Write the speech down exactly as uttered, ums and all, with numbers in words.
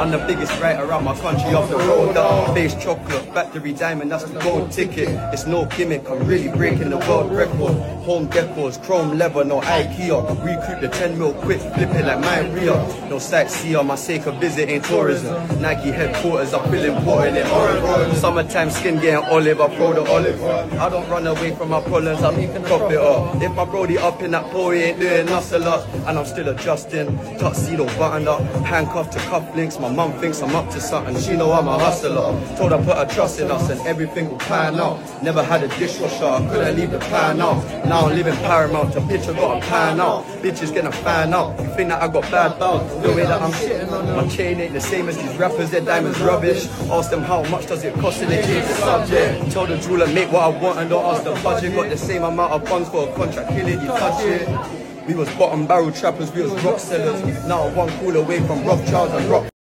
I'm the biggest writer around my country off the road up. Base chocolate, factory diamond, that's the gold ticket. It's no gimmick, I'm really breaking the world record. Home decors, chrome leather, no IKEA. Recoup the ten mil quick, flip it like my Ria. No sightseer, my sake of visit ain't tourism. Nike headquarters, I feel important in Oregon. Summertime skin getting olive, I throw the olive. I don't run away from my problems, I'm top it up. If my brody up in that pole, he ain't doing us a lot. And I'm still adjusting, tuxedo buttoned up, handcuffed to cufflinks. My mum thinks I'm up to something, she know I'm a hustler. Told her put her trust in us and everything will pan out. Never had a dishwasher, I couldn't leave the pan out. Now I'm living paramount, the picture got a pan out. Bitches gonna fan out, you think that I got bad bounce? The way that I'm shitting on them. My chain ain't the same as these rappers, their diamonds rubbish. Ask them how much does it cost and they change the subject. Told the jeweler make what I want and don't ask the budget. Got the same amount of funds for a contract, kill it, you touch it. We was bottom barrel trappers, we was rock sellers. Now one call away from Rothschilds and rock